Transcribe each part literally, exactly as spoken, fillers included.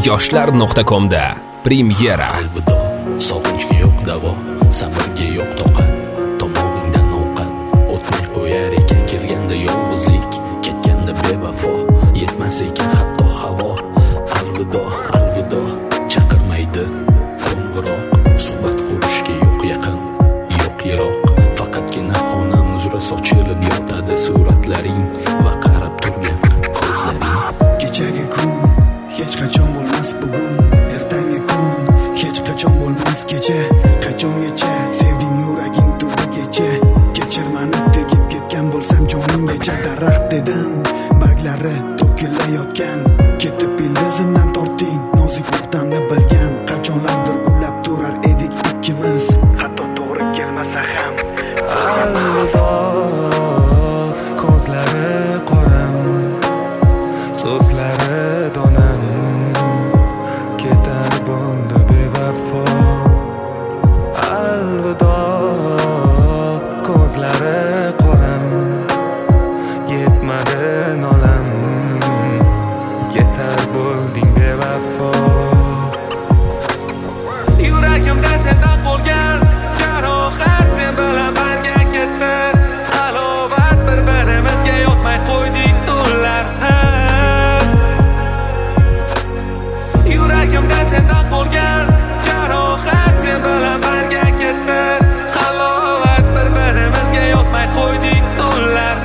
yoshlar nuqta comda premyera. Alvido, sog'inchga yo'q davo, sabrga yo'q toqat, tomog'ingdan ovqat o'tmay qo'yar ekan kelganda yolg'izlik, ketganda bevafo, yetmas ekan hatto havo. Alvido, alvido, chaqirmaydi qo'ng'iroq, suhbat qurishga yo'q yaqin, yo'q yiroq, faqatgina xonam uzra sochilib yotadi suratlaring va qarab turgan ko'zlaring. Kechagi kun hech qachon bo'lmas bugun, ertangi kun hech qachon bo'lmas kecha. Qachongacha sevding yuraging tubigacha, kechirmani tegib ketgan bo'lsam joninggacha. Daraxt dedim, barglari to'kilayotgan, ketib ildizimdan torting, nozik nuqtamni bilgan. Qachonlardir gullab turar edik ikkimiz, hatto to'g'ri kelmasa ham. Alvido, ko'zlari qoram, so'zlari donam, ketar bo'ldi bevafo. Alvido, ko'zlari qoram, yetmadi nolam, ketar bo'lding bevafo. Yuragimda sendan qolgan jarohat, sen bilan birga ketdi halovat, bir-birimizga yoqmay qo'ydik tunlar. Yuragimda sendan qolgan jarohat, sen bilan birga ketdi halovat, bir-birimizga yoqmay qo'ydik tunlar.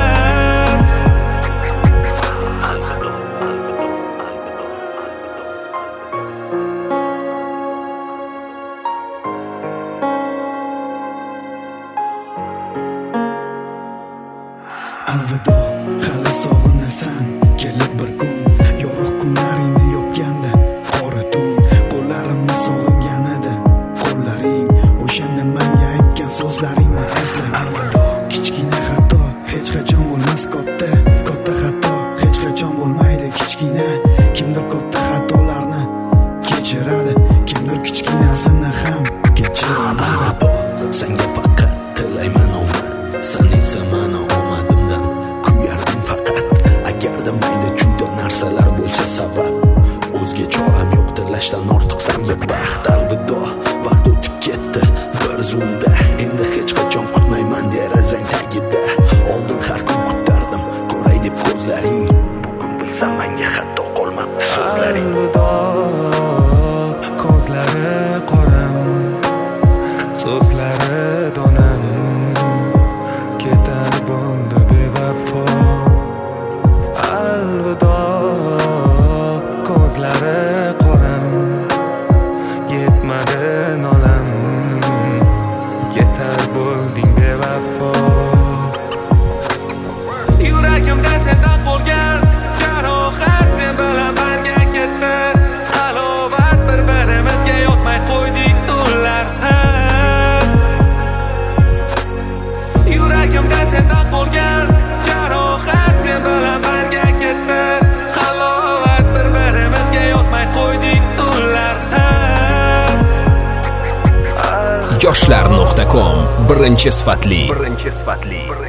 Alvido, hali sog'inasan, kelib bir kun yorug' kunlaringni yopganda qora tun, qo'llarimni sog'ingan edi qo'llaring, o'shanda menga aytgan so'zlaringni eslagin. Kichkina xato hech qachon bo'lmas katta, katta xato hech qachon bo'lmaydi kichkina. Kimdir katta xatolarni kechiradi, kimdir kichkinasini ham kechiradi. Alvido, senga faqat tilayman omad, sen esa mani omadimdan kuyarding faqat. Agarda mayda chuyda narsalar bo'lsa sabab, o'zga choram yo'q, tilashdan ortiq senga baxt. Alvido, vaqt o'tib ketdi bir zumda, endi hech qachon kutmayman derazang tagida. Oldin har kun kutardim ko'ray deb ko'zlaring, bugun bilsam menga hatto qolmabdi so'zlaring. Alvido, ko'zlari qoram, so'zlari donam, ketar bo'ldi bevafo. Alvido, ko'zlari qoram, yetmadi nolam, ketar bo'lding bevafo. Yuragimda sendan qolgan jarohat, sen bilan birga ketdi halovat, bir-birimizga yoqmay qo'ydik tunlar. Yuragimda sendan qolgan jarohat, sen bilan birga ketdi halovat, bir-birimizga yoqmay qo'ydik tunlar. yoshlar nuqta com birinchi sifatli birinchi sifatli